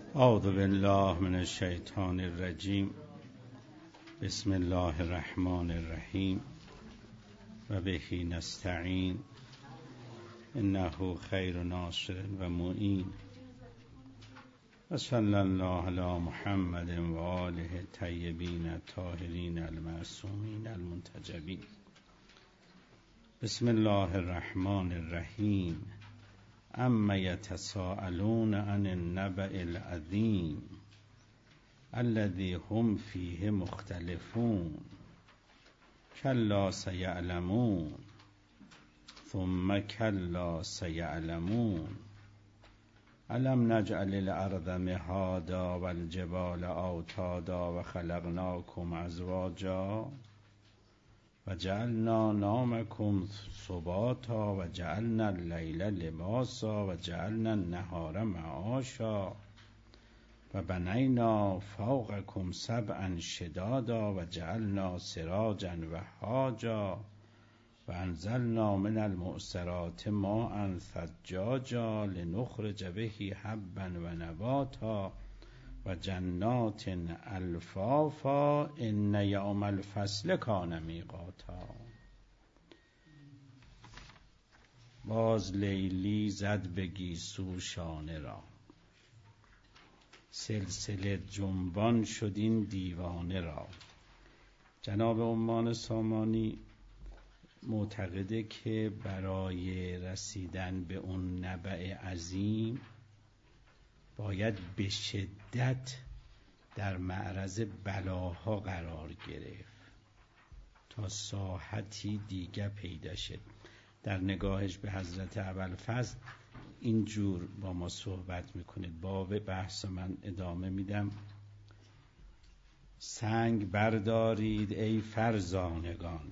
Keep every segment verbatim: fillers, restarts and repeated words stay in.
اعوذ بالله من الشیطان الرجیم. بسم الله الرحمن الرحیم و به نستعین انه خیر ناصر و معین و صلی الله علی محمد و آله الطیبین الطاهرین المعصومین المنتجبین. بسم الله الرحمن الرحیم. اما یتساءلون عن النبأ العظیم الذی هم فیه مختلفون کلا سیعلمون ثم کلا سیعلمون الم نجعل الارض مهادا والجبال اوتادا و خلقناکم ازواجا و جعلنا نومکم سباتا و جعلنا اللیل لباسا و جعلنا النهار معاشا و بنینا فوقکم سبعا شدادا و جعلنا سراجا وهاجا و انزلنا من المعصرات ماء ثجاجا لنخرج به حبا و نباتا و جنات الفافا ان یوم الفصل کان میقاتا. باز لیلی زد به گیسو شانه را، سلسله جنبان شد این دیوانه را. جناب عمان سامانی معتقده که برای رسیدن به اون نبأ عظیم باید به شدت در معرض بلاها قرار گرفت تا ساحتی دیگه پیدا شد. در نگاهش به حضرت ابوالفضل اینجور با ما صحبت میکنه. باب بحث من ادامه میدم. سنگ بردارید ای فرزانگان،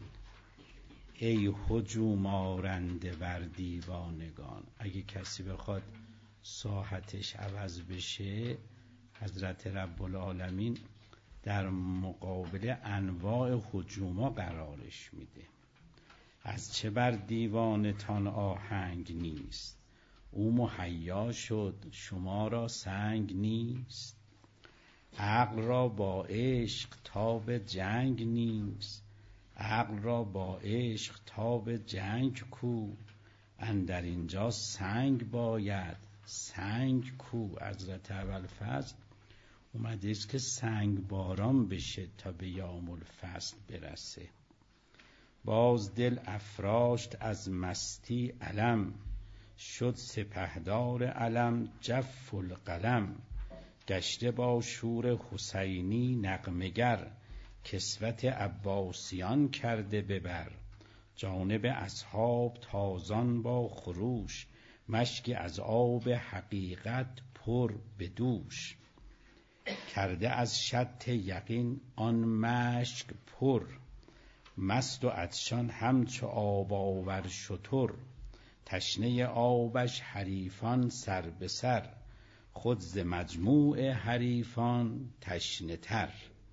ای هجوم آرنده بر دیوانگان. اگه کسی بخواد ساحتش عوض بشه، حضرت رب العالمین در مقابل انواع هجوما قرارش میده. از چه بر دیوانتان آهنگ نیست، او مهیا شد شما را سنگ نیست. عقل را با عشق تاب جنگ نیست، عقل را با عشق تاب جنگ کو. اندر اینجا سنگ باید، سنگ کو. حضرت ابوالفضل اومده است که سنگ باران بشه تا به یوم الفصل برسه. باز دل افراشت از مستی علم، شد سپهدار علم جف القلم. گشته با شور حسینی نغمه‌گر، کسوت عباسیان کرده ببر. جانب اصحاب تازان با خروش، مشکی از آب حقیقت پر به دوش. کرده از شط یقین آن مشک پر، مست و عطشان همچو آب آور شتر. تشنه آبش حریفان سر به سر، خود ز مجموع حریفان تشنه تر.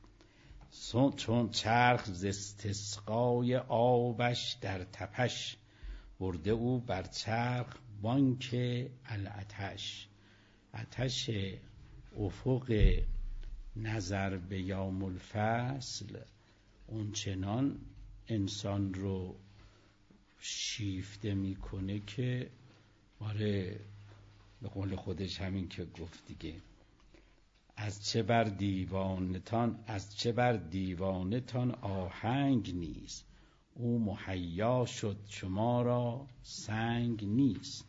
چون چرخ ز استسقای آبش در تپش، برده او بر چرخ بانک العطش. عطش افق نظر به یوم الفصل اون چنان انسان رو شیفته میکنه که آره، به قول خودش همین که گفت دیگه، از چه بر دیوانتان از چه بر دیوانتان آهنگ نیست، او مهیا شد شما را سنگ نیست.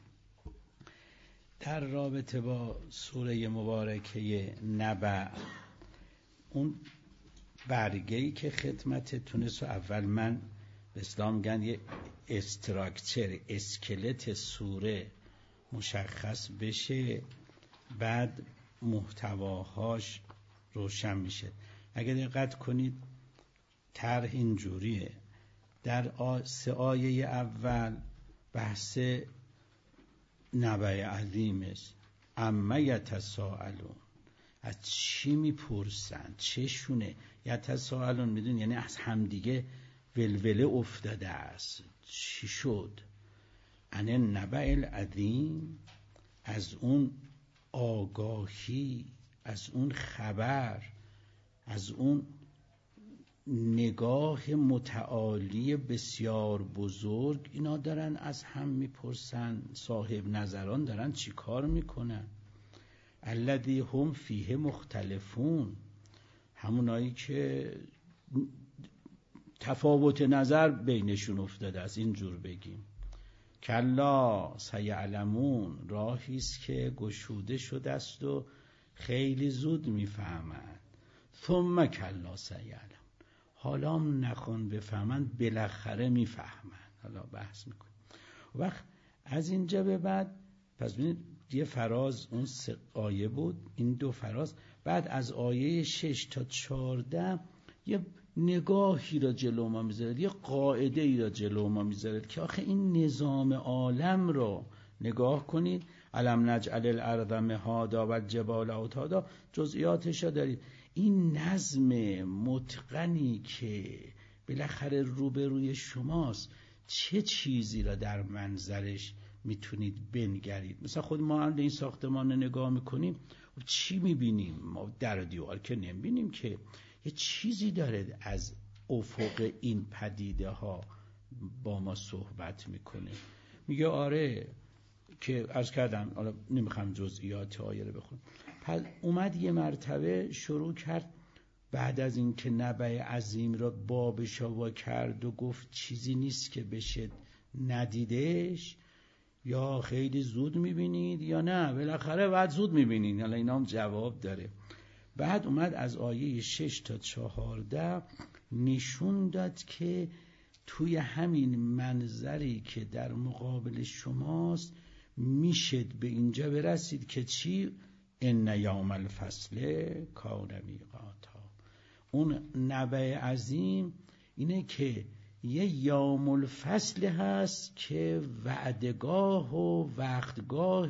در رابطه با سوره مبارکه نبأ، اون برگه‌ای که خدمتتونه سو اول من به اسلام میگن یه استراکچر، اسکلت سوره مشخص بشه، بعد محتواهاش روشن میشه. اگر دقت کنید طرح اینجوریه. در سه آیه اول بحث نبأ عظیم است. اما یتساءلون، از چی میپرسن؟ چشونه؟ یتساءلون میدون یعنی از همدیگه ولوله افتاده است. چی شد؟ عن النبأ العظیم، از اون آگاهی از اون خبر، از اون نگاه متعالی بسیار بزرگ، اینا دارن از هم میپرسن، صاحب نظران دارن چی کار میکنن. الذی هم فیه مختلفون، همونایی که تفاوت نظر بینشون افتاده است، اینجور بگیم. کلا سیعلمون، راهی است که گشوده شده است و خیلی زود میفهمند. ثم کلا سیعلمون، حالا هم نخون بفهمند، بالاخره میفهمند. حالا بحث میکنیم. وقت از اینجا به بعد پس ببینید یه فراز اون سه آیه بود، این دو فراز. بعد از آیه شش تا چارده یه نگاهی را جلو ما میذارد، یه قاعده ای را جلو ما میذارد که آخه این نظام عالم را نگاه کنید. علم نجعل الارض مهادا و الجبال اوتادا، جزئیاتش را دارید. این نظم متقنی که بالاخره روبروی شماست، چه چیزی را در منظرش میتونید بنگرید؟ مثلا خود ما هم این ساختمان رو نگاه میکنیم، چی میبینیم؟ ما در و دیوار که نمیبینیم که، یه چیزی داره از افق این پدیده ها با ما صحبت میکنه. میگه آره که عرض کردم، حالا نمیخوام جزئیات آیه رو بخونم. پس اومد یه مرتبه شروع کرد بعد از این که نبع عظیم را بابش وا کرد و گفت چیزی نیست که بشه ندیدش، یا خیلی زود میبینید یا نه بالاخره بعد زود میبینید. حالا اینا هم جواب داره. بعد اومد از آیه شش تا چهارده نشون داد که توی همین منظری که در مقابل شماست میشد به اینجا برسید که چی؟ ان یوم الفصل کان میقاتا. اون نبع عظیم اینه که یه یوم الفصل هست که وعدگاه و وقتگاه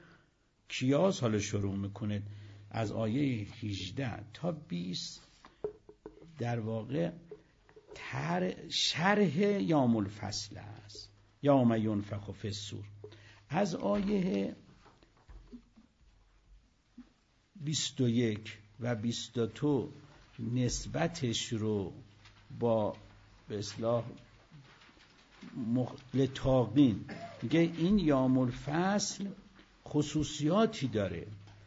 کیاس. حالا شروع میکنه از آیه هجده تا بیست در واقع تر شرح یوم الفصل است، یوم ینفخ فی الصور. از آیه بیست و یک و بیست و دو نسبتش رو با به اصطلاح لتاقین میگه این یوم الفصل خصوصیاتی داره.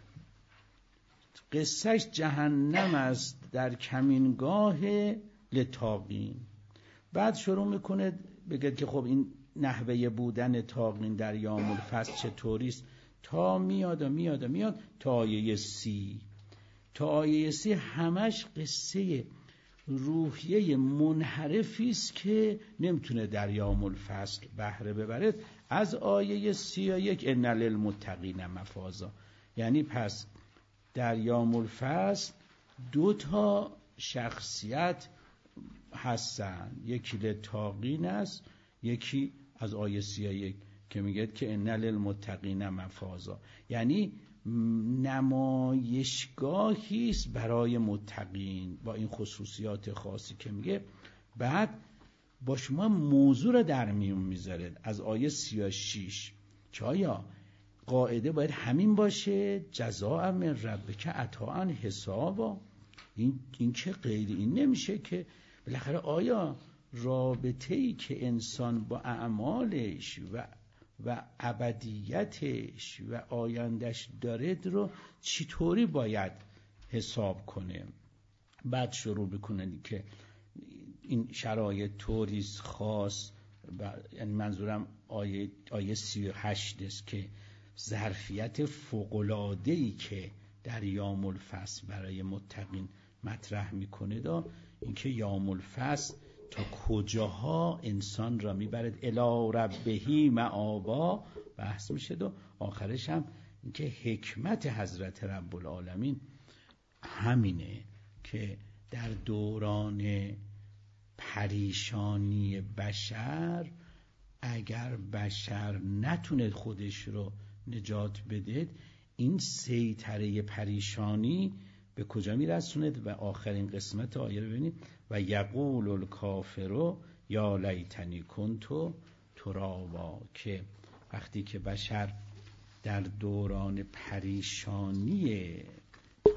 قصهش جهنم است در کمینگاه لتاقین. بعد شروع میکنه بگه که خب این نحوه بودن تاقین در یوم الفصل چطوریست، تا میاد و میاد و میاد تا آیه سی. تا آیه سی همش قصه روحیه منحرفی است که نمیتونه در یوم الفصل بهره ببره. از آیه سی و یک ان للمتقین مفازا، یعنی پس در یوم الفصل دو تا شخصیت هستن، یکی لتاقین است، یکی از آیه سی و یک که میگه که ان للمتقین مفازا، یعنی نمایشگاهی است برای متقین با این خصوصیات خاصی که میگه. بعد با شما موضوع رو در میون میذاره از آیه سی و شش که آیا قاعده باید همین باشه، جزاء من ربک عطاء حسابا. این این که غیر این نمیشه که بالاخره آیا رابطه‌ای که انسان با اعمالش و و ابدیتش و آیندش داره رو چطوری باید حساب کنه. بعد شروع بکنه که این شرایط طوریست خاص، یعنی منظورم آیه آیه سی و هشت است که ظرفیت فوق‌العاده‌ای که در یوم الفصل برای متقین مطرح میکنه، دا اینکه یوم الفصل تا کجاها انسان را میبرد، الی ربهی مآبا بحث میشه. و آخرش هم اینکه حکمت حضرت رب العالمین همینه که در دوران پریشانی بشر، اگر بشر نتونه خودش رو نجات بده، این سیطره پریشانی به کجا میرسوند؟ و آخرین قسمت آیه رو ببینید و یقول الکافر یا لیتنی کنتو ترابا، که وقتی که بشر در دوران پریشانی تا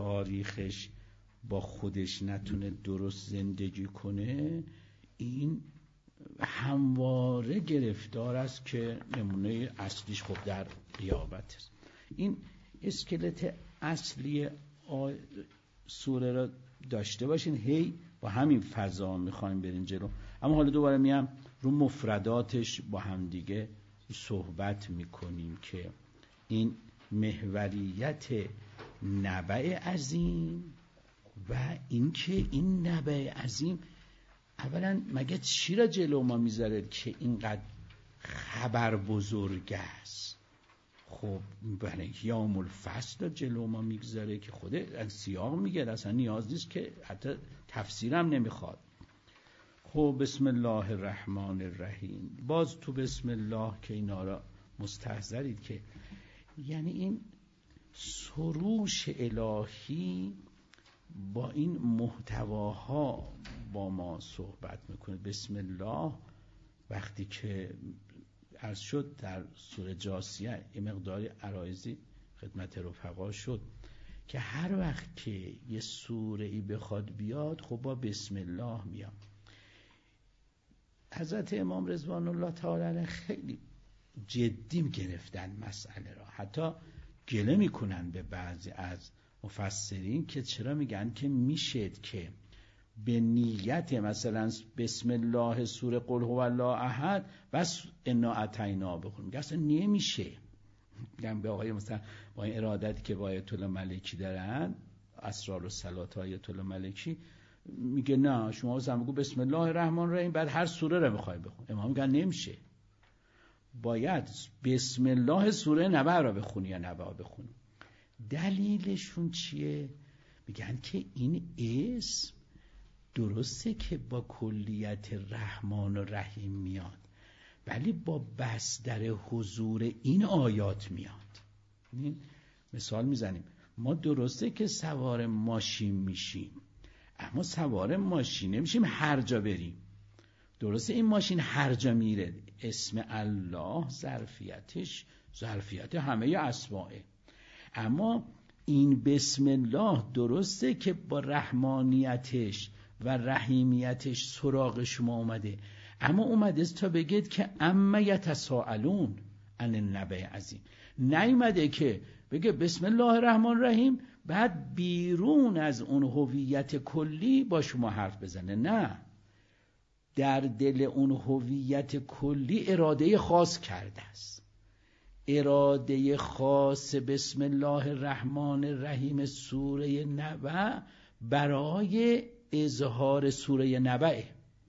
تاریخش با خودش نتونه درست زندگی کنه، این همواره گرفتار است که نمونه اصلیش خب در قیامت است. این اسکلت اصلی سوره را داشته باشین، هی با همین فضا میخوایم بریم جلو. اما حالا دوباره میام رو مفرداتش با هم دیگه صحبت میکنیم که این محوریت نبع عظیم و اینکه این نبع عظیم اولا مگه چی را جلو ما میذاره که اینقدر خبر بزرگ است. خب برای یوم الفصل را جلو ما میگذاره که خود از سیاق میگه، اصلا نیاز نیست که حتی تفسیرم نمیخواد. خب بسم الله الرحمن الرحیم، باز تو بسم الله که اینا را مستحضرید که یعنی این سروش الهی با این محتواها با ما صحبت میکنه. بسم الله وقتی که عرض شد در سوره جاثیه یه مقدار عرایضی خدمت رفقا شد که هر وقت که یه سوره ای بخواد بیاد خب با بسم الله میاد. حضرت امام رضوان الله تعالی علیه خیلی جدی گرفتن مسئله را، حتی گله میکنن به بعضی از مفسرین که چرا میگن که میشه که به نیت مثلا بسم الله سوره قل هو الله احد بس انا اعطینا بخونیم، میگن اصلا نمیشه. میگن به آقای مثلا با این ارادتی که با آیت الله ملکی دارن، اسرار و صلات آیت الله ملکی، میگه نه شما مثلا بگو بسم الله الرحمن الرحیم بعد هر سوره رو میخوای بخون. امام میگن نمیشه، باید بسم الله سوره نبع را بخونی یا نبع بخونی. دلیلشون چیه؟ میگن که این اسم درسته که با کلیت رحمان و رحیم میاد، ولی با بصدر حضور این آیات میاد. مثال میزنیم، ما درسته که سوار ماشین میشیم، اما سوار ماشین نمیشیم هر جا بریم. درسته این ماشین هر جا میره، اسم الله ظرفیتش ظرفیت همه اسمائه، اما این بسم الله درسته که با رحمانیتش و رحیمیتش سراغ شما اومده، اما اومده تا بگید که اما یتساءلون عن النبأ عظیم، نیومده که بگه بسم الله الرحمن الرحیم بعد بیرون از اون هویت کلی با شما حرف بزنه. نه، در دل اون هویت کلی اراده خاص کرده است. اراده خاص بسم الله الرحمن الرحیم سوره نبع برای اظهار سوره نبع.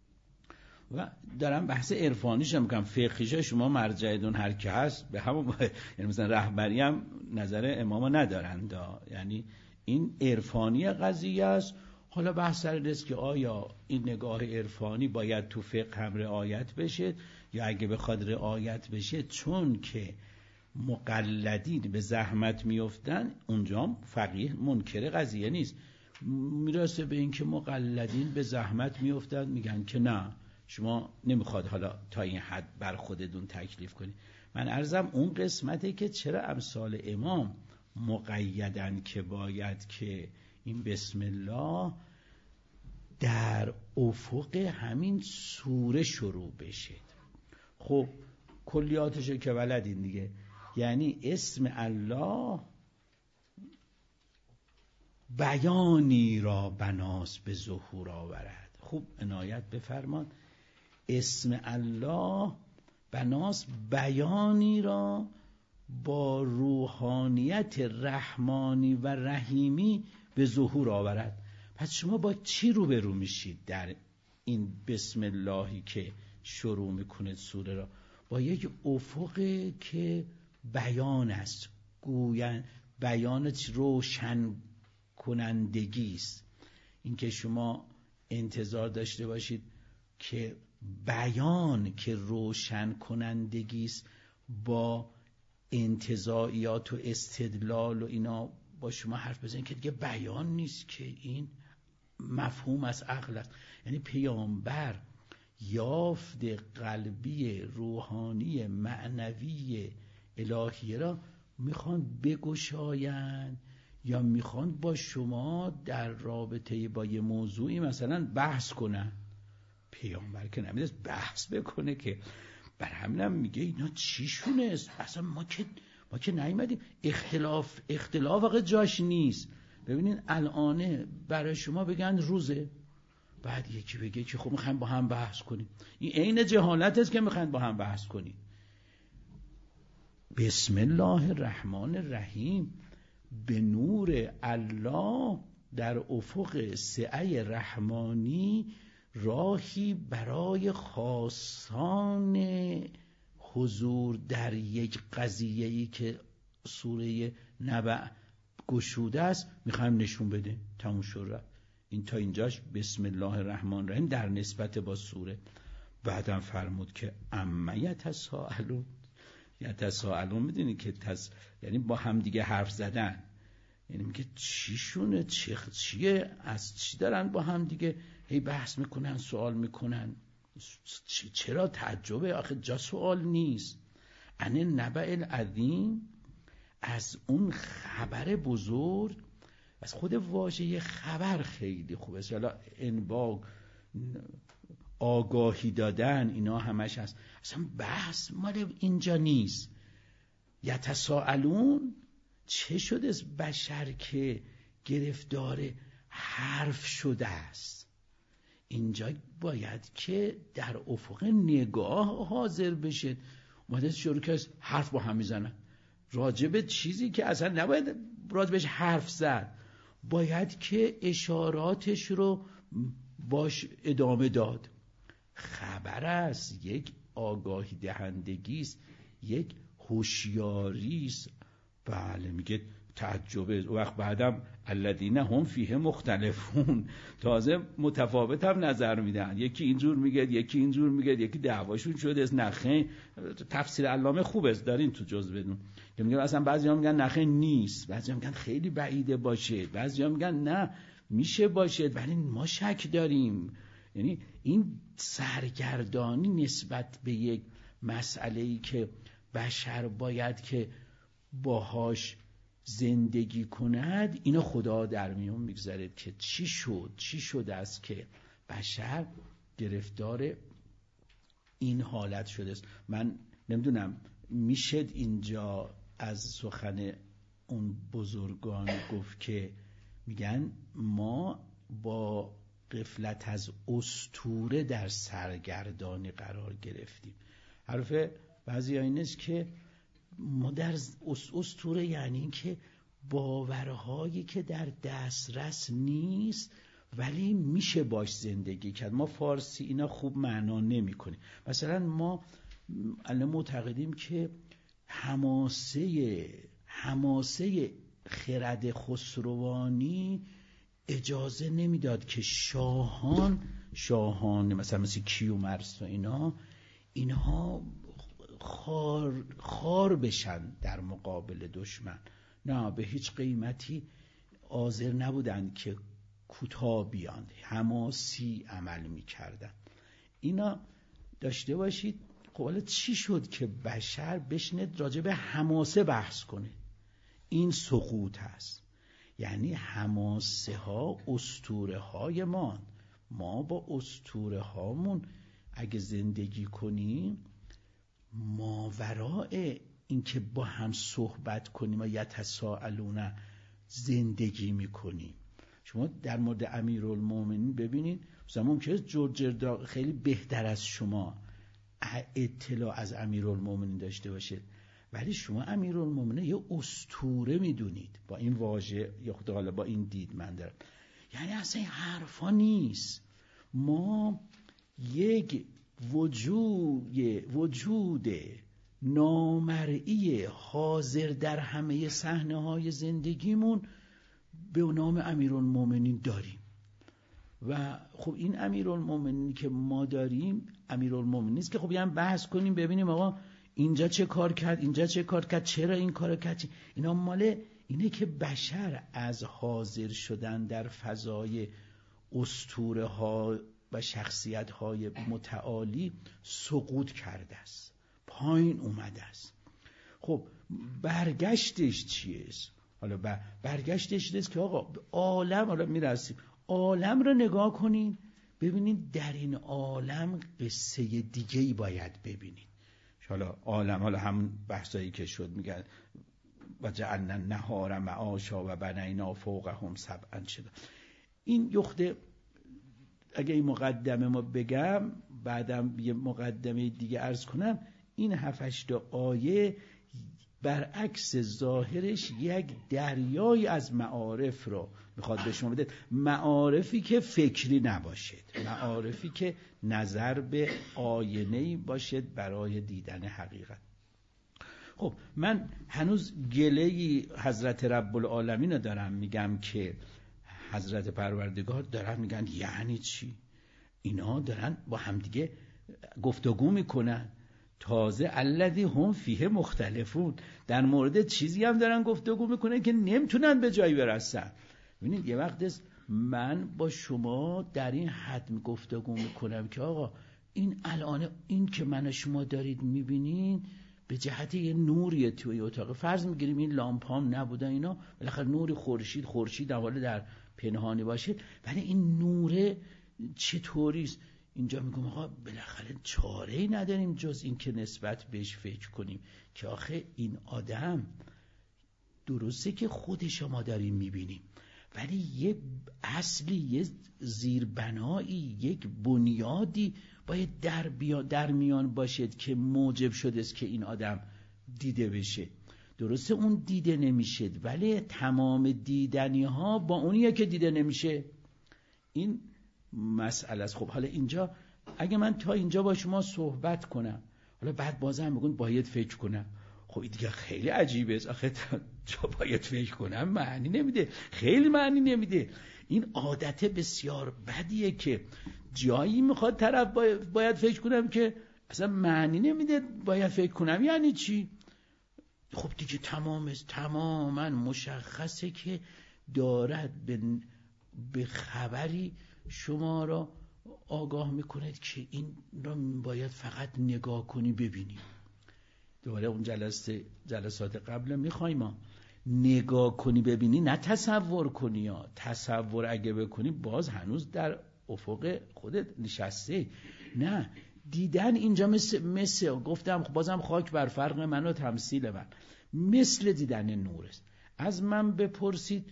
و دارم بحث عرفانیش هم میکنم، فقهیش شما مرجعتون هر کی هست به همون، یعنی مثلا رهبری هم نظر امامو ندارند، یعنی این عرفانی قضیه است. حالا بحث سر دست که آیا این نگاه عرفانی باید تو فقه هم رعایت بشه یا اگه بخواد رعایت بشه، چون که مقلدین به زحمت میافتن اونجا فقیه منکر قضیه نیست، میرسه به این که مقلدین به زحمت میافتن میگن که نه شما نمیخواد حالا تا این حد بر خودتون تکلیف کنی. من عرضم اون قسمته که چرا امثال امام مقیدن که باید که این بسم الله در افق همین سوره شروع بشه. خب کلیاتشو که بلدین دیگه، یعنی اسم الله بیانی را بناس به ظهور آورد. خوب عنایت بفرمان، اسم الله بناس بیانی را با روحانیت رحمانی و رحیمی به ظهور آورد. پس شما با چی روبرو میشید در این بسم اللهی که شروع میکنه سوره را؟ با یک افقی که بیان است، گوین بیانت روشن کنندگی است. این که شما انتظار داشته باشید که بیان که روشن کنندگی است با انتزاعیات و استدلال و اینا با شما حرف بزنید که دیگه بیان نیست، که این مفهوم از عقل است. یعنی پیامبر یافت قلبی روحانی معنوی الهی را میخوان بگشایند یا میخوان با شما در رابطه با یه موضوعی مثلا بحث کنن. پیامبر که نمیدونست بحث بکنه که، بر همینم میگه اینا چیشونه است، اصلا ما که ما که نیومدیم اختلاف اختلاف واقعا جاش نیست. ببینین الان برای شما بگن روزه، بعد یکی بگه که خب میخوایم با هم بحث کنیم، این عین جهالت است که میخوایم با هم بحث کنیم. بسم الله الرحمن الرحیم، به نور الله در افق سعه رحمانی راهی برای خاصان حضور در یک قضیه‌ای که سوره نبأ گشوده است میخوایم نشون بده. تموم شد. این تا اینجاش بسم الله الرحمن الرحیم در نسبت با سوره. بعدم فرمود که اما یتساءلون، یتساءلون میدونی که تس... یعنی با هم دیگه حرف زدن، یعنی میگه چی شونه، چی چیه، از چی دارن با هم دیگه هی بحث میکنن، سوال میکنن. چرا تعجبه؟ آخه جا سوال نیست. انه نبأ العظیم، از اون خبر بزرگ. از خود واژه خبر خیلی خوبه، حالا انباء، آگاهی دادن، اینا همش هست. اصلا بحث مال اینجا نیست. یتساءلون، چه شده از بشر که گرفتار حرف شده است؟ اینجا باید که در افق نگاه حاضر بشه. اومده شروع که حرف با هم میزنن راجب چیزی که اصلا نباید راجبش حرف زد، باید که اشاراتش رو باش ادامه داد. خبر است، یک آگاهی دهندگی است، یک هوشیاری است. بله میگه تعجبه. وقت بعدم الذین هم فیه مختلفون، تازه متفاوت هم نظر میدن، یکی اینجور میگه یکی اینجور میگه، یکی دعواشون شده است. نخه تفسیر علامه خوب است، دارین تو جز بدون که میگه اصلا بعضیا میگن نخه نیست، بعضیا میگن خیلی بعیده باشه، بعضیا میگن نه میشه باشه، ولی ما شک داریم. یعنی این سرگردانی نسبت به یک مسئله‌ای که بشر باید که باهاش زندگی کند، اینو خدا در میون میگذارد که چی شد چی شده است که بشر گرفتار این حالت شده است. من نمیدونم میشد اینجا از سخن اون بزرگان گفت که میگن ما با غفلت از اسطوره در سرگردانی قرار گرفتیم. حرف بعضی این است که ما در اسطوره یعنی این که باورهایی که در دسترس نیست ولی میشه باش زندگی کرد. ما فارسی اینا خوب معنا نمی کنیم. مثلا ما الان معتقدیم که حماسه حماسه خرد خسروانی اجازه نمیداد که شاهان شاهان مثلا مثل کیومرث و اینا اینها خار خار بشن در مقابل دشمن. نه، به هیچ قیمتی حاضر نبودن که کوتاه بیان، حماسی عمل میکردن. اینا داشته باشید. خب حالا چی شد که بشر بشنید راجع به حماسه بحث کنه؟ این سقوط هست. یعنی حماسه ها اسطوره های ما ما با اسطوره هامون اگه زندگی کنیم، ماوراء این که با هم صحبت کنیم و یتساءلون زندگی میکنیم. شما در مورد امیرالمومنین ببینید، مثلا ممکنه جورج خیلی بهتر از شما اطلاع از امیرالمومنین داشته باشه، ولی شما امیرالمومنین یه اسطوره میدونید با این واژه، یا خدا حالا با این دید من دارم. یعنی اصلا این حرفا نیست. ما یک وجود وجود نامرئی حاضر در همه صحنه‌های زندگیمون به نام امیرالمومنین داریم. و خب این امیرالمومنین که ما داریم امیرالمومنین نیست که خب یه هم بحث کنیم ببینیم آقا اینجا چه کار کرد، اینجا چه کار کرد، چرا این کار کرد. اینا مال اینه که بشر از حاضر شدن در فضای اسطوره ها و شخصیت های متعالی سقوط کرده است، پایین اومده است. خب برگشتش چیه؟ حالا برگشتش نیست که آقا عالم، حالا میرسیم عالم رو نگاه کنین، ببینید در این عالم قصه دیگه‌ای باید ببینید. حالا عالم، حالا همون بحثایی که شد، میگن و جعلنا النهار معاشا و بنینا فوقهم سبعا شداد. این یخته اگه این مقدمه ما بگم، بعدم یه مقدمه دیگه عرض کنم، این هفت آیه برعکس ظاهرش یک دریای از معارف رو میخواد به شما بده. معارفی که فکری نباشد، معارفی که نظر به آینه‌ای باشد برای دیدن حقیقت. خب من هنوز گله‌ای حضرت رب العالمین رو دارم میگم که حضرت پروردگار دارن میگن یعنی چی؟ اینا دارن با همدیگه گفتگو میکنن، تازه الذی هم فیه مختلفون، در مورد چیزی هم دارن گفتگو میکنن که نمیتونن به جایی برسن. ببینید یه وقت است من با شما در این حد گفتگو میکنم که آقا این الان این که من شما دارید میبینین به جهت یه نوریه توی اتاق، فرض میگیریم این لامپام نبودن اینا، بالاخره نور خورشید خورشید حواله در پنهانی باشه، ولی این نوره چطوریست؟ اینجا میگم آقا بالاخره چاره‌ای نداریم جز این که نسبت بهش فکر کنیم که آخه این آدم درسته که خود شما داریم میبینیم، ولی یه اصلی، یه زیربنایی، یک بنیادی باید در, در میان باشد که موجب شده است که این آدم دیده بشه. درسته اون دیده نمیشد، ولی تمام دیدنی ها با اونیه که دیده نمیشه. این مسئله است. خب حالا اینجا اگه من تا اینجا با شما صحبت کنم، حالا بعد بازم بگون باید فکر کنم، خب این دیگه خیلی عجیبه است. آخه جا باید فکر کنم معنی نمیده، خیلی معنی نمیده. این عادت بسیار بدیه که جایی میخواد طرف باید فکر کنم که اصلا معنی نمیده باید فکر کنم. یعنی چی؟ خب دیگه تمام است، تماما مشخصه که دارد به, به خبری شما را آگاه میکند که این را باید فقط نگاه کنی ببینی. دوباره اون جلسه جلسات قبل میخوایم ما نگاه کنی ببینی، نه تصور کنی. یا تصور اگه بکنی باز هنوز در افق خودت نشسته. نه، دیدن اینجا مثل, مثل گفتم بازم خاک بر فرق من و تمثیل من، مثل دیدن نور است. از من بپرسید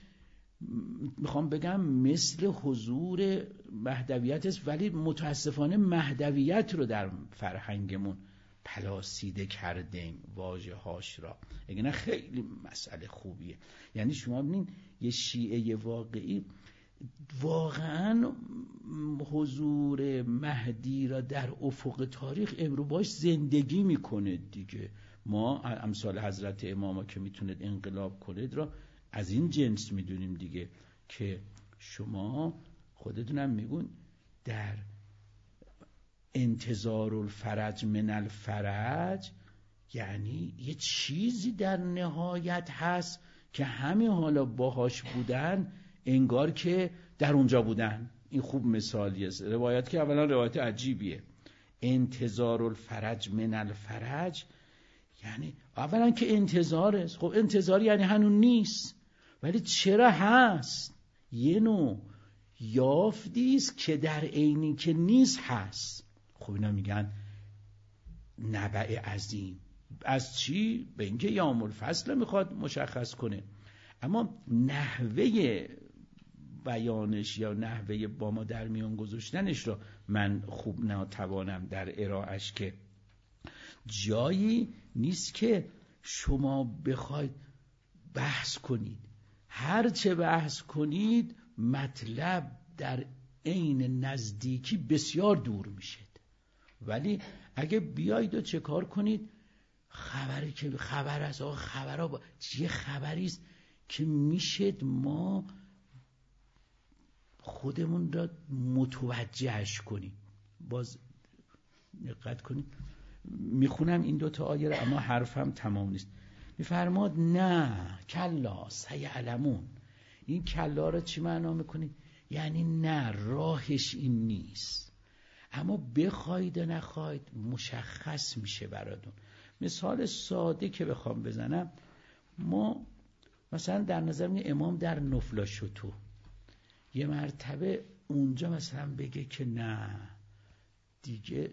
میخوام بگم مثل حضور مهدویت است، ولی متاسفانه مهدویت رو در فرهنگمون پلاسیده کردیم واژه هاش را. اگه نه خیلی مسئله خوبیه. یعنی شما ببینید یه شیعه واقعی واقعا حضور مهدی را در افق تاریخ امرو باش زندگی میکنه دیگه. ما امثال حضرت اماما که میتونید انقلاب کنید را از این جنس میدونیم دیگه، که شما خودتونم میگون در انتظار الفرج من الفرج، یعنی یه چیزی در نهایت هست که همین حالا باهاش بودن انگار که در اونجا بودن. این خوب مثالیه. روایت که اولا روایت عجیبیه، انتظار الفرج من الفرج، یعنی اولا که انتظار است. خب انتظار یعنی هنوز نیست، ولی چرا هست؟ یه نوع یافتیست که در عینی که نیست هست. خب اینا میگن نبع عظیم. از چی؟ به اینکه یوم الفصل میخواد مشخص کنه، اما نحوه بیانش یا نحوه با ما در میان گذاشتنش رو من خوب ناتوانم در ارائهش، که جایی نیست که شما بخواید بحث کنید. هر چه بحث کنید مطلب در عین نزدیکی بسیار دور میشه. ولی اگه بیایید و چه کار کنید، خبری که خبر است، آقا خبرها با... یه خبری است که میشه ما خودمون را متوجهش کنیم. باز دقت کنید، میخونم این دوتا آیه را اما حرفم تمام نیست. میفرماد نه کلا سیعلمون. این کلا را چی معنا میکنید؟ یعنی نه، راهش این نیست، اما بخواید و نخواید مشخص میشه براتون. مثال ساده که بخوام بزنم، ما مثلا در نظر می امام در نفلاشتو یه مرتبه اونجا مثلا بگه که نه دیگه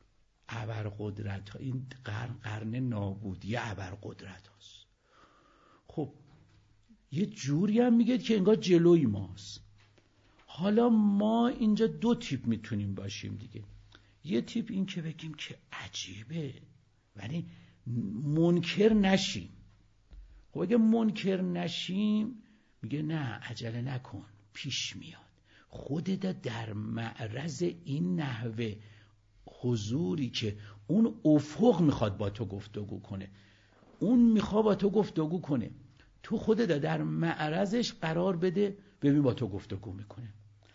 ابرقدرت ها، این قرن قرن نابودی ابرقدرت هاست. خب یه جوری هم میگه که انگار جلوی ماست. حالا ما اینجا دو تیپ میتونیم باشیم دیگه. یه تیپ این که بگیم که عجیبه ولی منکر نشیم. خب اگه منکر نشیم میگه نه عجله نکن، پیش میاد. خودت در معرض این نحوه حضوری که اون افق میخواد با تو گفتگو کنه، اون میخواد با تو گفتگو کنه، تو خودت در معرضش قرار بده، ببین با تو گفتگو میکنه.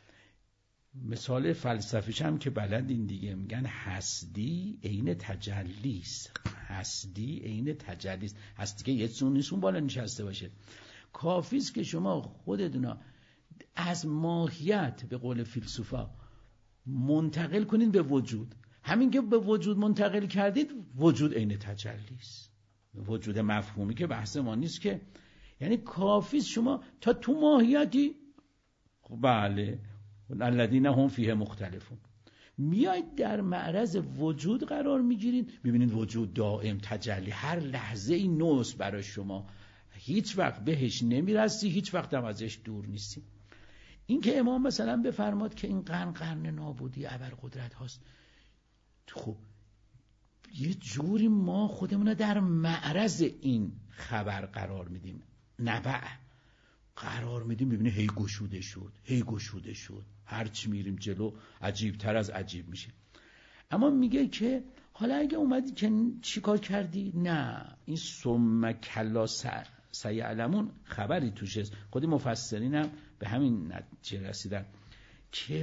مثال فلسفیش هم که بلدین دیگه، میگن هستی عین تجلیست. هستی عین تجلیست. هستی که یه چون نیست اون بالا نشسته باشه. کافیست که شما خودتون از ماهیت به قول فیلسوفا منتقل کنید به وجود. همین که به وجود منتقل کردید، وجود عین تجلیست. وجود مفهومی که بحث ما نیست که، یعنی کافیست شما تا تو ماهیتی، خب بله الذین هم فیه مختلفون، میایید در معرض وجود قرار میگیرید، میبینید وجود دائم تجلی، هر لحظه این نوست برای شما، هیچ وقت بهش نمیرسی، هیچ وقت هم ازش دور نیستی. این که امام مثلا بفرماد که این قرن قرن نابودی ابرقدرت هاست، خب یه جوری ما خودمون در معرض این خبر قرار میدیم، نبع قرار میدیم، ببینید هی گشوده شد، هی گشوده شد، هرچی میریم جلو عجیبتر از عجیب میشه. اما میگه که حالا اگه اومدی که چیکار کردی؟ نه، این ثم کلا سیعلمون خبری توش است. خود مفسرین هم به همین نتیجه رسیدن که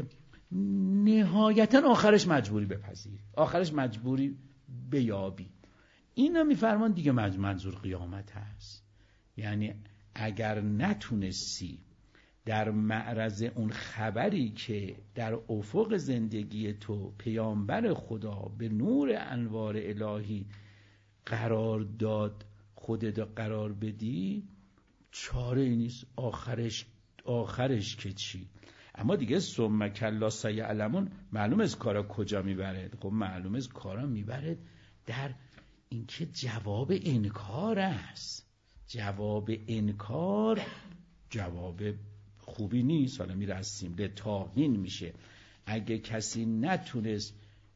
نهایتا آخرش مجبوری بپذیری، آخرش مجبوری بیابی. اینا میفرمان دیگه منظور قیامت هست. یعنی اگر نتونستی در معرض اون خبری که در افق زندگی تو پیامبر خدا به نور انوار الهی قرار داد خودت قرار بدی، چاره ای نیست، آخرش آخرش که چی؟ اما دیگه ثم کلا سیعلمون معلوم از کارا کجا میبره؟ خب معلوم از کارا میبره در اینکه جواب انکار است. جواب انکار جواب خوبی نیست. حالا میرسیم لتاقین میشه. اگه کسی نتونست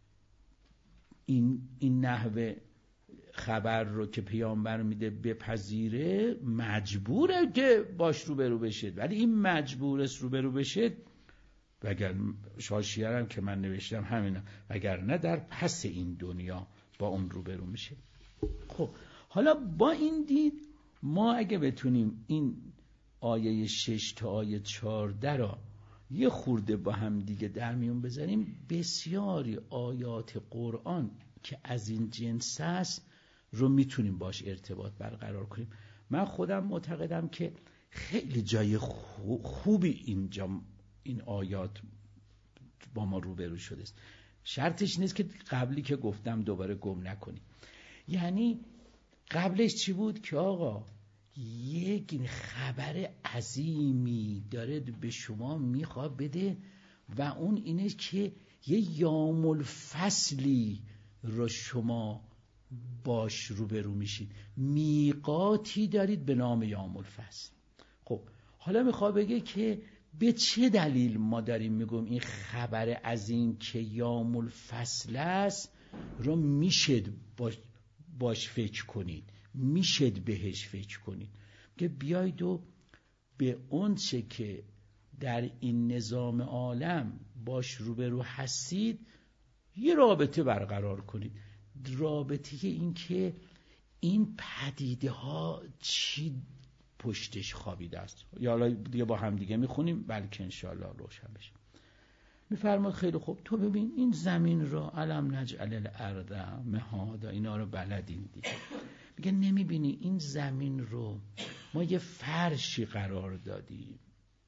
این این نحوه خبر رو که پیامبر میده بپذیره، مجبوره که باش روبرو بشه. ولی این مجبور است روبرو بشه، وگر شاشیه هم که من نوشتم همینا، وگر نه در پس این دنیا با اون روبرو میشه. خب حالا با این دید ما اگه بتونیم این آیه شش تا آیه چهارده را یه خورده با هم دیگه در میون بذاریم، بسیاری آیات قرآن که از این جنس است رو میتونیم باش ارتباط برقرار کنیم. من خودم معتقدم که خیلی جای خوبی اینجا این آیات با ما روبرو شده است. شرطش نیست که قبلی که گفتم دوباره گم نکنیم. یعنی قبلش چی بود؟ که آقا یک خبر عظیمی داره به شما میخواد بده و اون اینه که یه یوم الفصلی رو شما باش روبرو میشید، میقاتی دارید به نام یوم الفصل. خب حالا میخواد بگه که به چه دلیل ما داریم میگم این خبر از این که یوم الفصل است رو میشد باش, باش فکر کنید، میشد بهش فکر کنید که بیاید و به اون چه که در این نظام عالم باش روبرو هستید یه رابطه برقرار کنید. رابطه این که این پدیده ها چی پشتش خوابیده است. یا حالا دیگه با هم دیگه میخونیم بلکه انشاءالله روشن بشه. میفرماد خیلی خوب، تو ببین این زمین رو علم نجعل الارض مهادا، اینا رو بلدین دیگه. میگه نمیبینی این زمین رو ما یه فرشی قرار دادیم،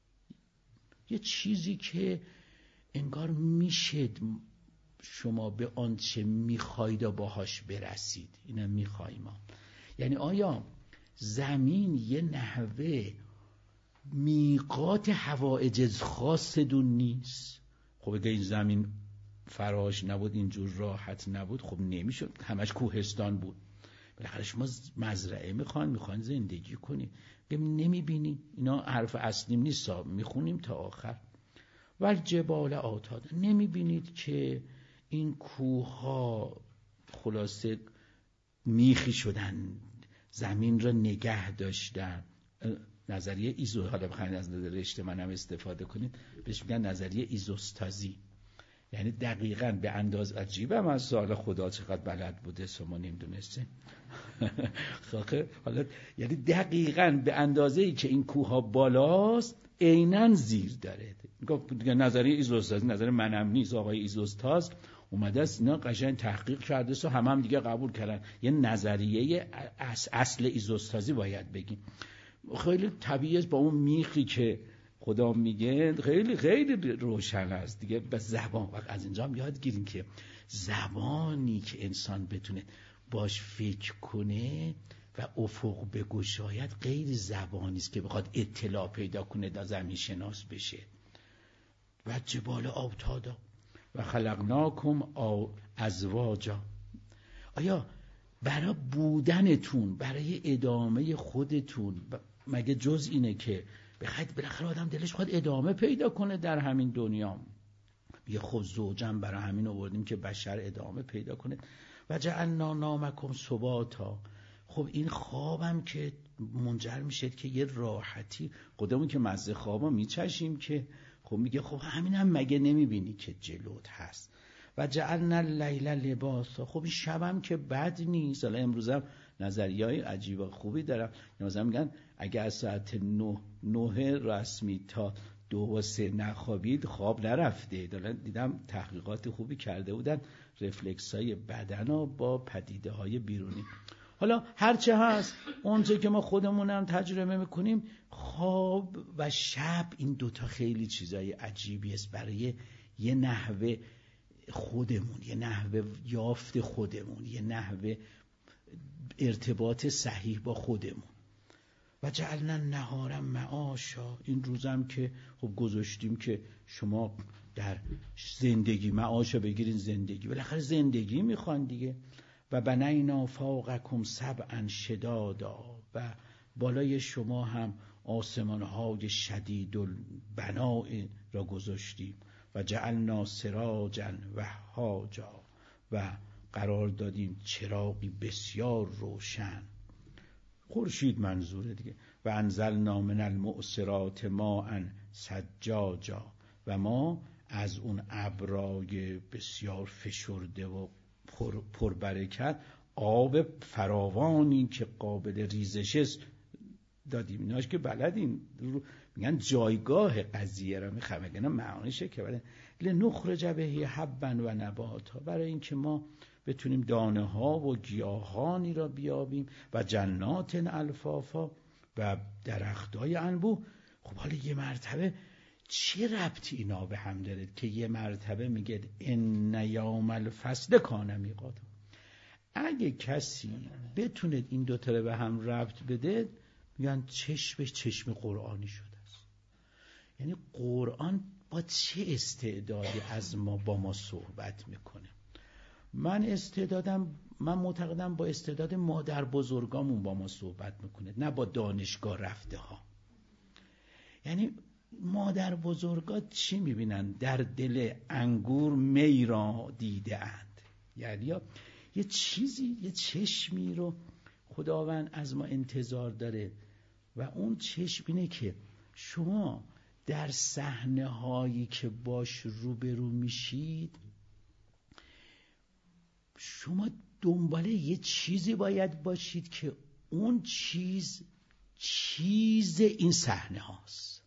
یه چیزی که انگار میشه شما به آنچه میخواید و باهاش برسید. اینم میخوایم ما. یعنی آیا زمین یه نحوه میقات حوائج خاص دون نیست. خب اگه این زمین فراش نبود، اینجور راحت نبود، خب نمیشد، همش کوهستان بود. بالاخره شما مزرعه میخوان میخوان زندگی کنی، نمیبینی؟ اینا حرف اصلیم نیست، میخونیم تا آخر. ول جبال آتاد، نمیبینید که این کوه ها خلاصه میخی شدن، زمین را نگه داشتن. نظریه ایزو، حالا بخواید از نظر رشته منم استفاده کنید، بهش میگن نظریه ایزوستازی. یعنی دقیقاً به اندازه، عجیبم از سوال خدا چقدر بلد بوده شما نمیدونستین. حالا یعنی دقیقاً به اندازه‌ای که این کوه ها بالاست عیناً زیر داره. دیگه نظریه ایزوستازی نظر منم نیست، آقای ایزوستاز اومده است اینا قشنگ تحقیق کرده است و همه هم دیگه قبول کردن. یه نظریه اصل ایزوستازی باید بگیم. خیلی طبیعی است، با اون میخی که خدا میگه خیلی خیلی روشن است دیگه. به زبان وقت از اینجا هم یاد گیریم که زبانی که انسان بتونه باش فکر کنه و افق بگشاید غیر زبانی است که بخواد اطلاع پیدا کنه تا زمین شناس بشه. و جبال آوتادا و خلقناکم ازواجا. آیا برای بودنتون، برای ادامه خودتون مگه جز اینه که بخواید بالاخره آدم دلش خواهد ادامه پیدا کنه در همین دنیا؟ یه خود زوجم برای همین آوردیم که بشر ادامه پیدا کنه. و جعلنا نامکم سباتا. خب این خوابم که منجر میشه که یه راحتی، خودمون که مزه خوابا میچشیم که خب میگه خب همین هم مگه نمیبینی که جلوت هست. و جعلنا اللیل لباسا. خب این شبم که بد نیست. حالا امروزم نظریه‌های عجیب و خوبی دارم، مثلا میگن اگه از ساعت نه نه رسمی تا دو و سه نخوابید خواب نرفته. دیدم تحقیقات خوبی کرده بودن رفلکس های بدن و با پدیده های بیرونی. حالا هرچه هست اونچه که ما خودمونم تجربه میکنیم، خواب و شب این دوتا خیلی چیزای عجیبی است برای یه نحوه خودمون، یه نحوه یافت خودمون، یه نحوه ارتباط صحیح با خودمون. و جعلنا النهار معاشا. این روزم که خب گذاشتیم که شما در زندگی معاشا بگیرین، زندگی بالاخره زندگی میخوان دیگه. و بنینا فوقکم سبعا شدادا. و بالای شما هم آسمان‌های شدید البناء را گذاشتیم. و جعلنا سراجا وهاجا. و قرار دادیم چراغی بسیار روشن، خورشید منظوره دیگه. و انزلنا من المعصرات ماء ثجاجا. و ما از اون ابرای بسیار فشرده و پر پربرکت آب فراوانی که قابل ریزش است دادیم. ایناش که بلدین میگن جایگاه قضیه را میخوام بگم معانیشه که برای لنخرج به حبا و نباتا، برای اینکه ما بتونیم دانه ها و گیاهانی را بیابیم. و جنات الفافا، و درختای انبوه. خب حالا یه مرتبه چه ربطی اینا به هم داره که یه مرتبه میگه ان یوم الفصل کان میقاتا؟ اگه کسی بتونه این دو تا به هم ربط بده، میگن چشمش چشم قرآنی شده است. یعنی قرآن با چه استعدادی از ما با ما صحبت میکنه؟ من استعدادم، من معتقدم با استعداد مادر بزرگامون با ما صحبت میکنه، نه با دانشگاه رفته ها. یعنی مادر بزرگا چی میبینن؟ در دل انگور می را دیده اند. یعنی یه چیزی، یه چشمی رو خداوند از ما انتظار داره و اون چشم اینه که شما در صحنه هایی که باش روبرو میشید، شما دنباله یه چیزی باید باشید که اون چیز چیز این صحنه هاست.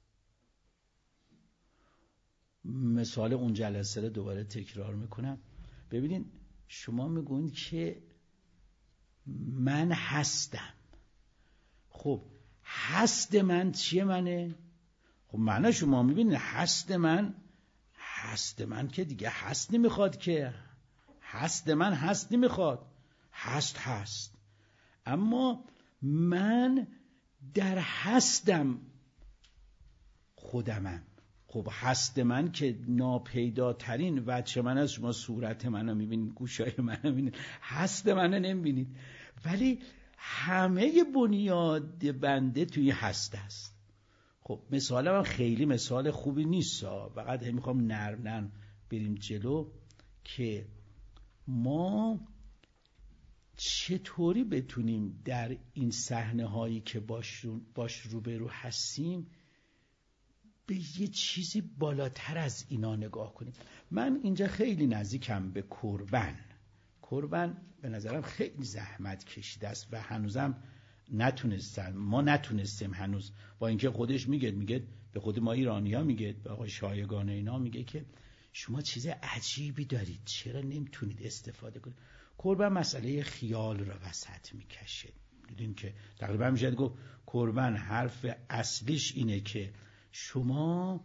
مثال اون جلسه رو دوباره تکرار میکنم. ببینید شما میگوین که من هستم. خب هست من چیه منه؟ خب معنی شما میبینید هست من، هست من که دیگه هست نمیخواد که، هست من هست نمیخواد، هست هست. اما من در هستم خودمم. خب هست من که ناپیداترین وجه من است. شما صورت منو میبینید، گوشای منو میبینید، هست منو نمیبینید، ولی همه بنیاد بنده توی هست است. خب مثال من خیلی مثال خوبی نیست، فقط میخوام نرم نرم بریم جلو که ما چطوری بتونیم در این صحنه هایی که باش, باش روبرو هستیم به یه چیزی بالاتر از اینا نگاه کنیم. من اینجا خیلی نزدیکم به کربن. کربن به نظرم خیلی زحمت کشیده است و هنوزم نتونستن ما نتونستیم هنوز، با اینکه خودش میگه میگه به خود ما ایرانی‌ها میگه، به آقای شایگان اینا میگه که شما چیز عجیبی دارید، چرا نمیتونید استفاده کنید. کربن مسئله خیال را وسط میکشه. دیدین که تقریبا میشه گفت کربن حرف اصلیش اینه که شما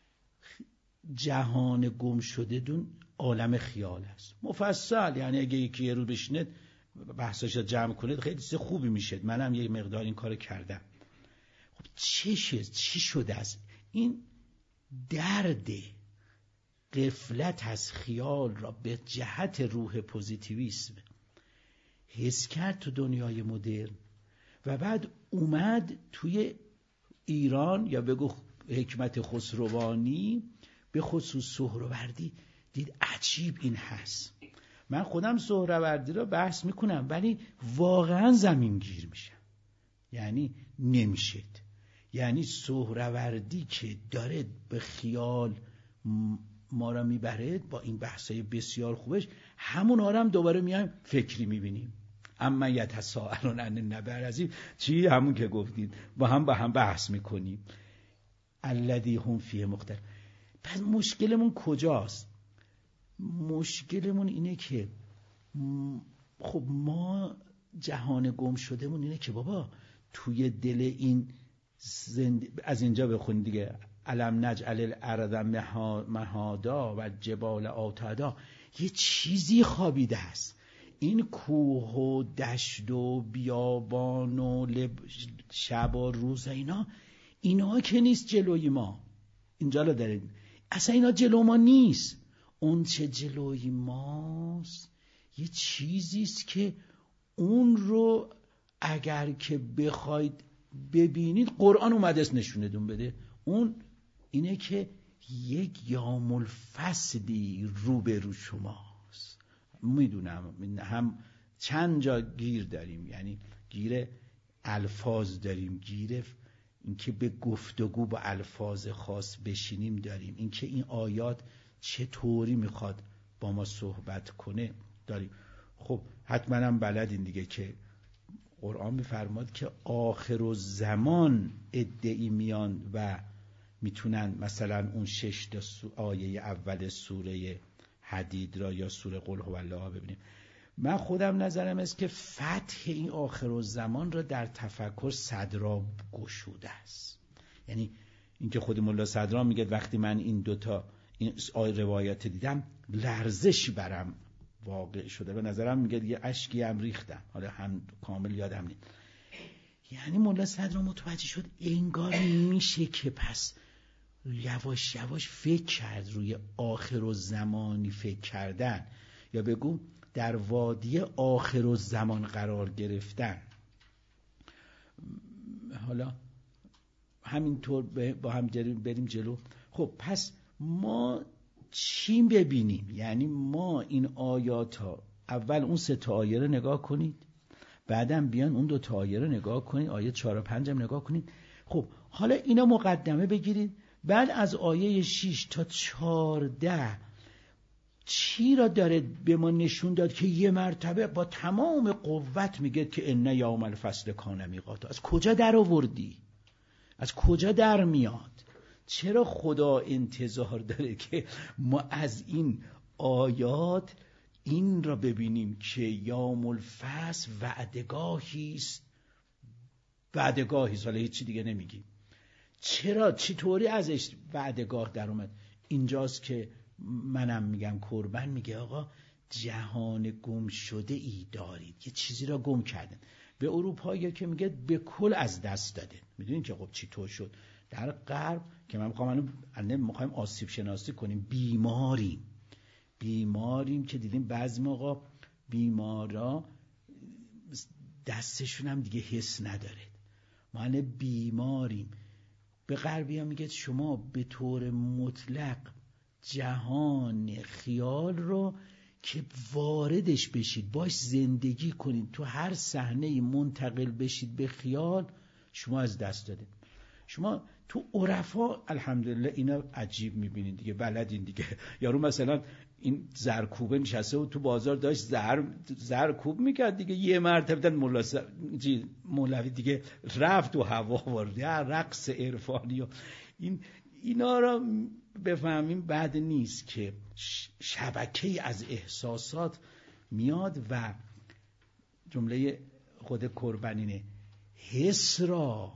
جهان گم شده دون عالم خیال است. مفصل، یعنی اگه یکی یه رو بشینه بحثاش رو جمع کنید خیلی چیز خوبی میشه. منم یه مقدار این کارو کردم. خب چی شد؟ چی شده است؟ این درد غفلت از خیال را به جهت روح پوزیتیویسم حس کرد تو دنیای مدرن و بعد اومد توی ایران، یا بگو حکمت خسروانی، به خصوص سهروردی، دید عجیب این هست. من خودم سهروردی را بحث میکنم ولی واقعا زمین گیر میشم، یعنی نمیشد. یعنی سهروردی که داره به خیال ما را میبره با این بحثای بسیار خوبش، همون آرام دوباره میایم فکری میبینیم. اما یتساءلون عن النبأ العظیم، چی؟ همون که گفتید، با هم با هم بحث میکنیم. الذی هم فیه مختلف. پس مشکلمون کجاست؟ مشکلمون اینه که خب ما جهان گم شدهمون اینه که بابا توی دل این زند... از اینجا بخونید دیگه، الم نجعل الارض مهادا و جبال اوتادا، یه چیزی خوابیده است. این کوه و دشت و بیابان و لب... شب و روز اینا اینا که نیست جلوی ما. اینجا رو دارید، اصلا اینا جلو ما نیست. اون چه جلوی ماست یه چیزیست که اون رو اگر که بخواید ببینید، قرآن اومده است نشوندون بده. اون اینه که یک یوم الفصلی روبرو شماست. میدونم هم چند جا گیر داریم، یعنی گیر الفاظ داریم، گیر اینکه به گفتگو با الفاظ خاص بشینیم داریم، اینکه این آیات چطوری میخواد با ما صحبت کنه داریم. خب حتما هم بلدین دیگه که قرآن میفرماد که آخر الزمان عده‌ای میان و میتونن مثلا اون شش تا آیه اول سوره حدید را یا سوره قل هو الله ببینیم. من خودم نظرم است که فتح این آخر الزمان را در تفکر صدرا گشوده است. یعنی اینکه خود ملا صدرا میگه وقتی من این دوتا این آیه روایات دیدم لرزش برم واقع شده، به نظرم میگه یه اشکی هم ریختم، حالا هم کامل یادم نیست. یعنی ملا صدرا متوجه شد انگار میشه که پس یواش یواش فکر کرد روی آخر الزمانی فکر کردن، یا بگو در وادی آخر الزمان قرار گرفتن. حالا همینطور با هم بریم جلو. خب پس ما چی ببینیم؟ یعنی ما این آیات ها، اول اون سه تا آیه رو نگاه کنید، بعدم بیان اون دو تا آیه رو نگاه کنید، آیه چهار و پنج هم نگاه کنید. خب حالا اینا مقدمه بگیرید، بعد از آیه شش تا چهارده چی را داره به ما نشون داد که یه مرتبه با تمام قوت میگه که ان یوم الفصل کان میقاتا. از کجا در آوردی؟ از کجا در میاد؟ چرا خدا انتظار داره که ما از این آیات این را ببینیم که یوم الفصل وعدگاهی است؟ وعدگاهی است، حالا هیچی دیگه نمیگیم. چرا چطوری ازش وعدگاه در اومد؟ اینجاست که منم میگم کربن میگه آقا جهان گم شده ای دارید، یه چیزی را گم کردن. به اروپایی که میگه به کل از دست داده. میدونین که خب چی طور شد در غرب که من میخوام الان میخوایم آسیب شناسی کنیم، بیماریم بیماریم که دیدیم بعضی موقع بیمارا دستشون هم دیگه حس نداره. ما الان بیماریم. به غربی ها میگه شما به طور مطلق جهان خیال رو که واردش بشید، باش زندگی کنید، تو هر صحنه منتقل بشید به خیال، شما از دست دادید. شما تو عرفا الحمدلله اینا عجیب میبینید دیگه، بلدین دیگه. یارو مثلا این زرکوبه نشسته و تو بازار داشت زر زرکوب میکرد دیگه، یه مرتبه مولوی دیگه رفت و هوا وارد یا رقص عرفانی و این اینا را بفهمیم بعد نیست که شبکه‌ای از احساسات میاد و جمله خود قربانینه حس را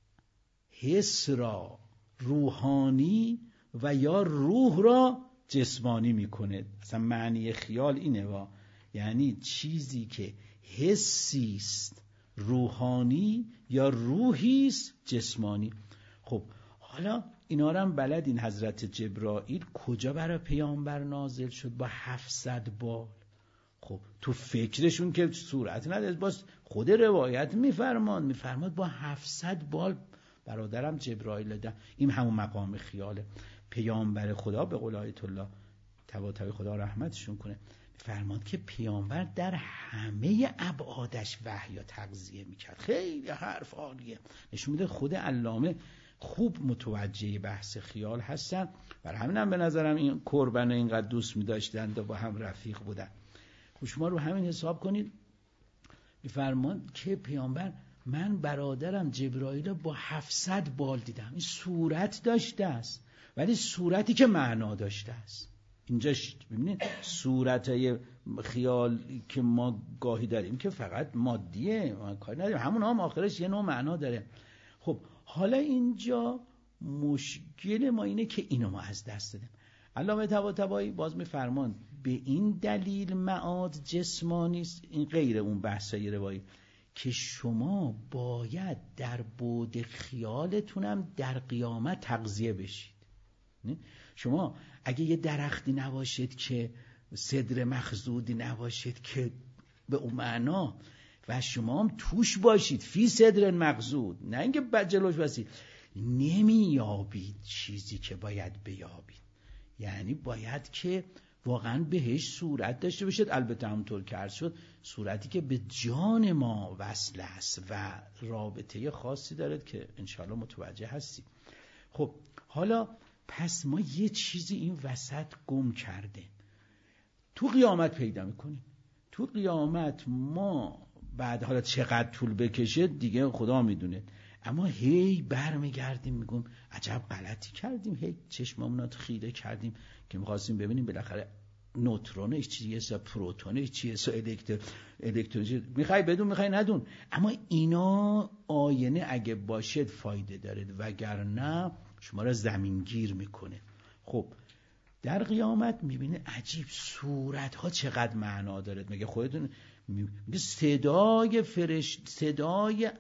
حس را روحانی و یا روح را جسمانی میکنه. اصلا معنی خیال اینه و یعنی چیزی که حسی است روحانی یا روحی است جسمانی. خب حالا اینا رو هم بلدین حضرت جبرائیل کجا برای پیامبر نازل شد با هفتصد بال. خب تو فکرشون که صورت نداره، باز خود روایت میفرمان میفرماد با هفتصد بال برادرم جبرائیل ده. این همون مقام خیاله. پیامبر خدا به قول آیت الله طباطبایی خدا رحمتشون کنه فرماد که پیامبر در همه ابعادش وحی یا تغذیه میکرد. خیلی حرف عالیه، نشون میده خود علامه خوب متوجه بحث خیال هستن. برای همینم به نظرم این قربانه اینقدر دوست می‌داشتند و با هم رفیق بودن. خب شما رو همین حساب کنید. میفرماد که پیامبر من برادرم جبرائیل با هفتصد بال دیدم. این صورت داشته است ولی صورتی که معنا داشته است. اینجاش ببینید صورتای خیال که ما گاهی داریم که فقط مادیه، ما کاری نداریم، همون هم آخرش یه نوع معنا داره. خب حالا اینجا مشکل ما اینه که اینو ما از دست دادیم. علامه طباطبایی باز میفرمان به این دلیل معاد جسمانی است، این غیر اون بحثای روایی، که شما باید در بعد خیالتونم در قیامت تغذیه بشید. شما اگه یه درختی نباشید که صدر مخضودی نباشید که به اون معنا و شما هم توش باشید فی صدر مخضود، نه اینکه جلوش باشید، نمیابید چیزی که باید بیابید. یعنی باید که واقعا بهش صورت داشته باشید. البته همونطور که عرض شد صورتی که به جان ما وصل است و رابطه خاصی دارد که انشاءالله متوجه هستید. خب حالا پس ما یه چیزی این وسط گم کرده، تو قیامت پیدا میکنیم. تو قیامت ما بعد حالا چقدر طول بکشه دیگه خدا میدونه، اما هی برمیگردیم میگم عجب غلطی کردیم، هی چشممون خیره کردیم که میخواستیم ببینیم بالاخره نوترونش چیه، پروتونش چیه، الکترون الکترون میخوای بدون میخوای ندون. اما اینا آینه اگه باشد فایده داره وگرنه شما را زمینگیر میکنه. خب در قیامت میبینه عجیب صورت ها چقدر معنا داره. مگه خودتون میگه صدای فرشت، صدای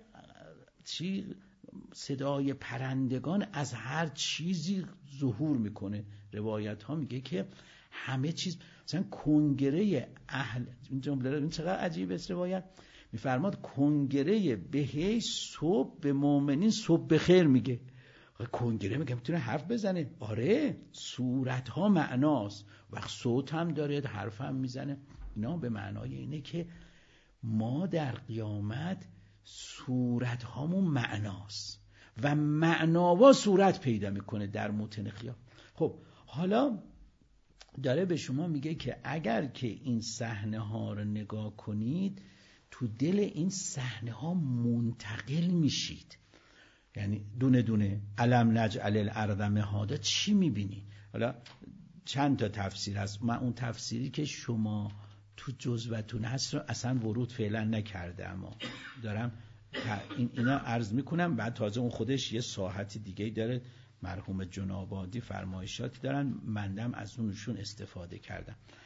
چی، صدای پرندگان از هر چیزی ظهور میکنه. روایت ها میگه که همه چیز مثلا کنگره اهل، این جمله این چقدر عجیب است. روایت میفرماد کنگره بهشت صبح به مؤمنین صبح بخیر میگه. کنگره میگه میتونه حرف بزنه. آره صورت ها معناست، وقت صوت هم داره، حرف هم میزنه. اینا به معنای اینه که ما در قیامت صورت هامون معناست و معناوا صورت پیدا میکنه در متن خیال. خب حالا داره به شما میگه که اگر که این صحنه ها رو نگاه کنید تو دل این صحنه ها منتقل میشید. یعنی دونه دونه علم نجعل الارض مهادا چی میبینی؟ حالا چند تا تفسیر هست. من اون تفسیری که شما تو جزوتون هست رو اصلا ورود فعلا نکرده، اما دارم این اینا عرض میکنم. بعد تازه اون خودش یه ساحتی دیگه داره، مرحوم جنابادی فرمایشاتی دارن، مندم از اونشون استفاده کردم.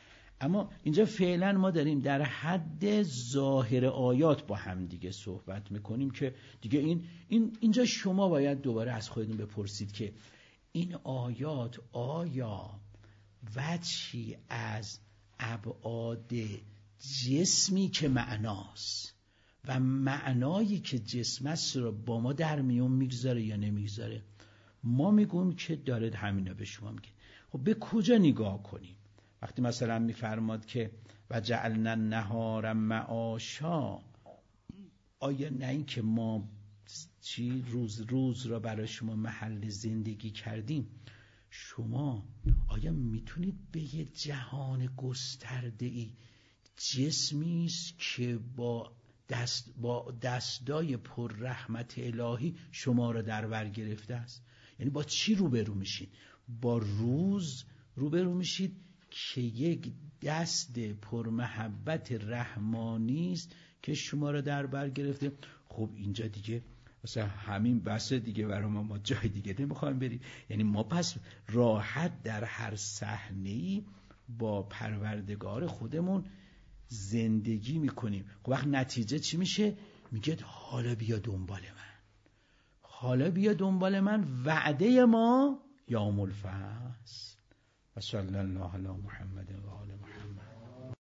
اما اینجا فعلا ما داریم در حد ظاهر آیات با هم دیگه صحبت میکنیم که دیگه این, این اینجا شما باید دوباره از خودتون بپرسید که این آیات آیا وجهی از ابعاد جسمی که معناست و معنایی که جسم است رو با ما در میون میگذاره یا نمیگذاره؟ ما میگویم که داره همینا به شما میگه. خب به کجا نگاه کنیم؟ وقتی مثلا میفرماد که و جعلنا النهار معاشا، آیا نه این که ما چی روز روز را برای شما محل زندگی کردیم؟ شما آیا میتونید به یه جهان گسترده ای جسمی است که با دست با دستای پر رحمت الهی شما را در بر گرفته است؟ یعنی با چی روبرو میشید؟ با روز روبرو میشید که یک دست پر محبت رحمانی است که شما را در بر گرفته. خب اینجا دیگه مثلا همین بسه دیگه برای ما، ما جای دیگه نمیخوایم بریم. یعنی ما پس راحت در هر صحنه‌ای با پروردگار خودمون زندگی میکنیم. خب وقت نتیجه چی میشه؟ میگه حالا بیا دنبال من، حالا بیا دنبال من. وعده ما یوم الفصل. و صلی الله علی محمد و آل محمد.